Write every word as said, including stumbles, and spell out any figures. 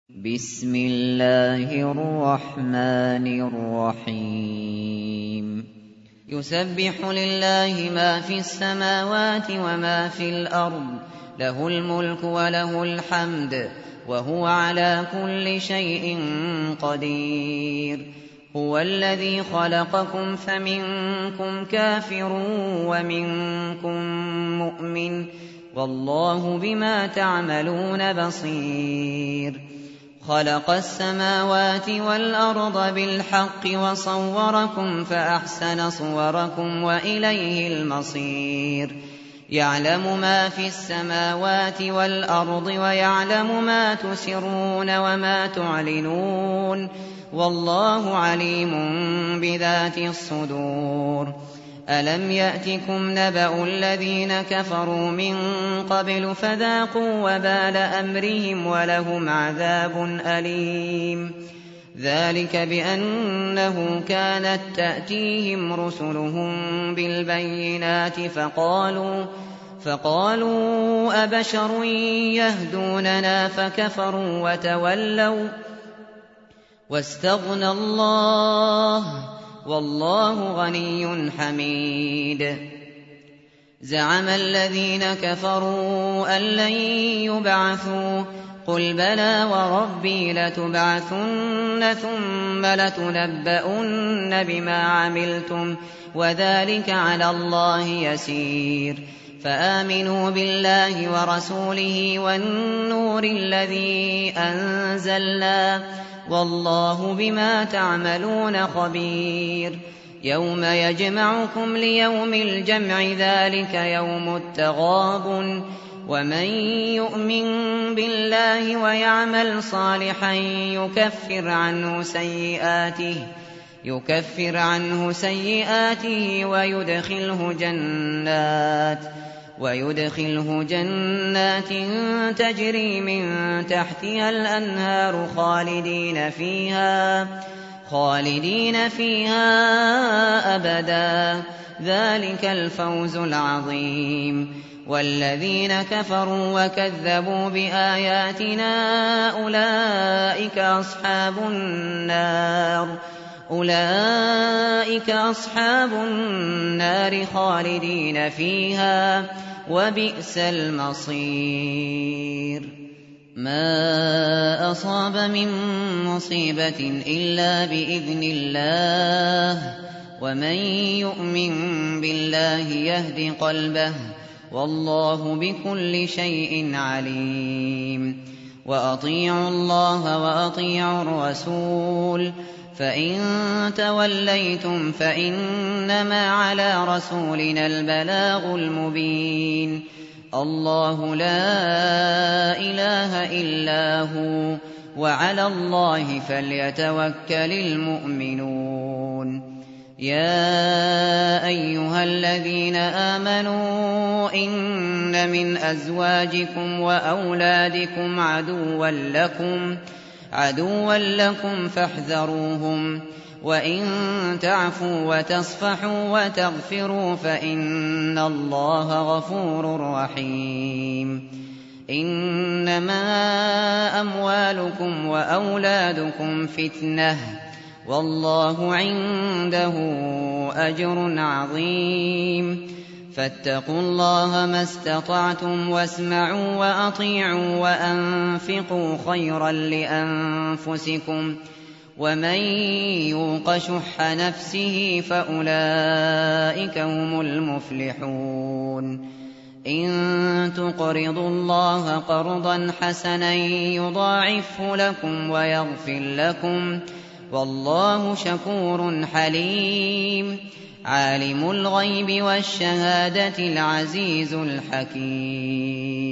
بسم الله الرحمن الرحيم يسبح لله ما في السماوات وما في الأرض له الملك وله الحمد وهو على كل شيء قدير هو الذي خلقكم فمنكم كافر ومنكم مؤمن والله بما تعملون بصير خلق السماوات والأرض بالحق وصوركم فأحسن صوركم وإليه المصير يعلم ما في السماوات والأرض ويعلم ما تسرون وما تعلنون والله عليم بذات الصدور ألم يأتكم نبأ الذين كفروا من قبل فذاقوا وبال أمرهم ولهم عذاب أليم ذلك بأنه كانت تأتيهم رسلهم بالبينات فقالوا فقالوا أبشر يهدوننا فكفروا وتولوا واستغنى الله والله غني حميد زعم الذين كفروا أن لن يبعثوا قل بلى وربي لتبعثن ثم لتنبؤن بما عملتم وذلك على الله يسير فآمنوا بالله ورسوله والنور الذي أنزلنا والله بما تعملون خبير يوم يجمعكم ليوم الجمع ذلك يوم التغابن ومن يؤمن بالله ويعمل صالحا يكفر عنه سيئاته يكفر عنه سيئاته ويدخله جنات ويدخله جنات تجري من تحتها الأنهار خالدين فيها خالدين فيها أبدا ذلك الفوز العظيم والذين كفروا وكذبوا بآياتنا أولئك أصحاب النار أولئك أصحاب النار خالدين فيها وبئس المصير ما أصاب من مصيبة إلا بإذن الله ومن يؤمن بالله يهد قلبه والله بكل شيء عليم وأطيعوا الله وأطيعوا الرسول فإن توليتم فإنما على رسولنا البلاغ المبين الله لا إله إلا هو وعلى الله فليتوكل المؤمنون يا أيها الذين آمنوا إن من أزواجكم وأولادكم عدوا لكم عدوا لكم فاحذروهم وإن تعفوا وتصفحوا وتغفروا فإن الله غفور رحيم إنما أموالكم وأولادكم فتنة والله عنده أجر عظيم فاتقوا الله ما استطعتم واسمعوا وأطيعوا وأنفقوا خيرا لأنفسكم ومن يوق شح نفسه فأولئك هم المفلحون إن تقرضوا الله قرضا حسنا يضاعفه لكم ويغفر لكم والله شكور حليم عالم الغيب والشهادة العزيز الحكيم